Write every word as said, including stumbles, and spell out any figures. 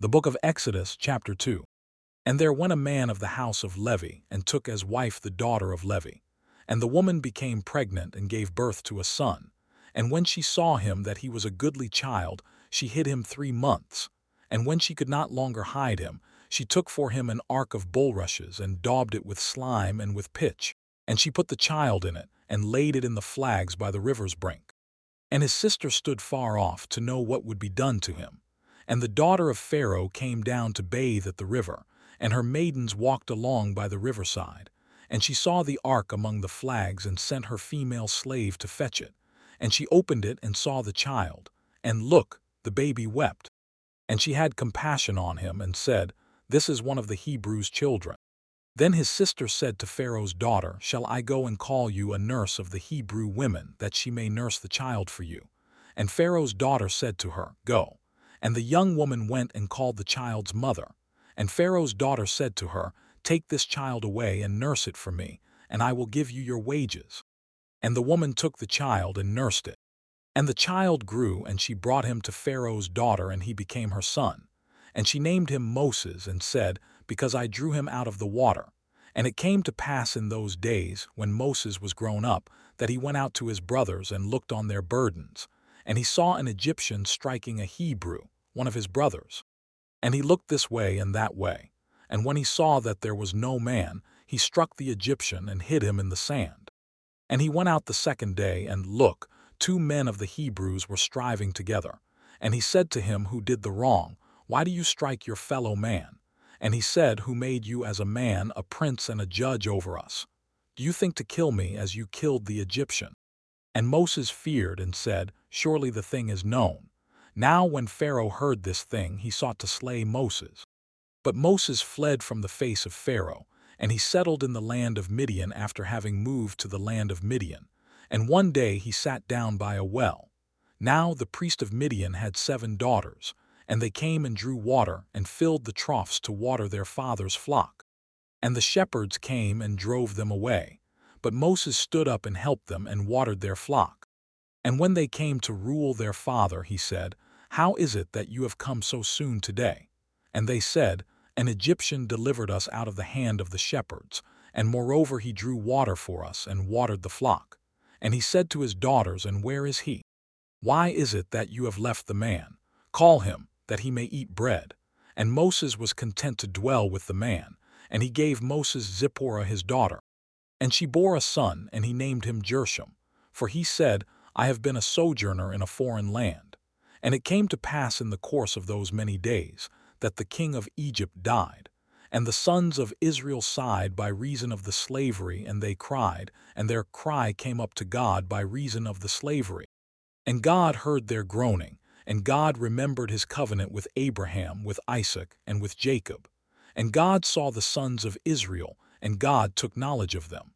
The book of Exodus, chapter two. And there went a man of the house of Levi, and took as wife the daughter of Levi. And the woman became pregnant, and gave birth to a son. And when she saw him that he was a goodly child, she hid him three months. And when she could not longer hide him, she took for him an ark of bulrushes, and daubed it with slime and with pitch. And she put the child in it, and laid it in the flags by the river's brink. And his sister stood far off to know what would be done to him. And the daughter of Pharaoh came down to bathe at the river, and her maidens walked along by the riverside. And she saw the ark among the flags, and sent her female slave to fetch it. And she opened it, and saw the child. And look, the baby wept. And she had compassion on him, and said, This is one of the Hebrews' children. Then his sister said to Pharaoh's daughter, Shall I go and call you a nurse of the Hebrew women, that she may nurse the child for you? And Pharaoh's daughter said to her, Go. And the young woman went and called the child's mother. And Pharaoh's daughter said to her, Take this child away and nurse it for me, and I will give you your wages. And the woman took the child and nursed it. And the child grew, and she brought him to Pharaoh's daughter, and he became her son. And she named him Moses, and said, Because I drew him out of the water. And it came to pass in those days, when Moses was grown up, that he went out to his brothers and looked on their burdens. And he saw an Egyptian striking a Hebrew, one of his brothers. And he looked this way and that way. And when he saw that there was no man, he struck the Egyptian and hid him in the sand. And he went out the second day, and look, two men of the Hebrews were striving together. And he said to him who did the wrong, Why do you strike your fellow man? And he said, Who made you as a man, a prince and a judge over us? Do you think to kill me as you killed the Egyptian? And Moses feared and said, Surely the thing is known. Now when Pharaoh heard this thing, he sought to slay Moses. But Moses fled from the face of Pharaoh, and he settled in the land of Midian after having moved to the land of Midian. And one day he sat down by a well. Now the priest of Midian had seven daughters, and they came and drew water and filled the troughs to water their father's flock. And the shepherds came and drove them away. But Moses stood up and helped them and watered their flock. And when they came to rule their father, he said, How is it that you have come so soon today? And they said, An Egyptian delivered us out of the hand of the shepherds, and moreover he drew water for us and watered the flock. And he said to his daughters, And where is he? Why is it that you have left the man? Call him, that he may eat bread. And Moses was content to dwell with the man, and he gave Moses Zipporah his daughter. And she bore a son, and he named him Gershom, for he said, I have been a sojourner in a foreign land. And it came to pass in the course of those many days, that the king of Egypt died. And the sons of Israel sighed by reason of the slavery, and they cried, and their cry came up to God by reason of the slavery. And God heard their groaning, and God remembered his covenant with Abraham, with Isaac, and with Jacob. And God saw the sons of Israel, and God took knowledge of them.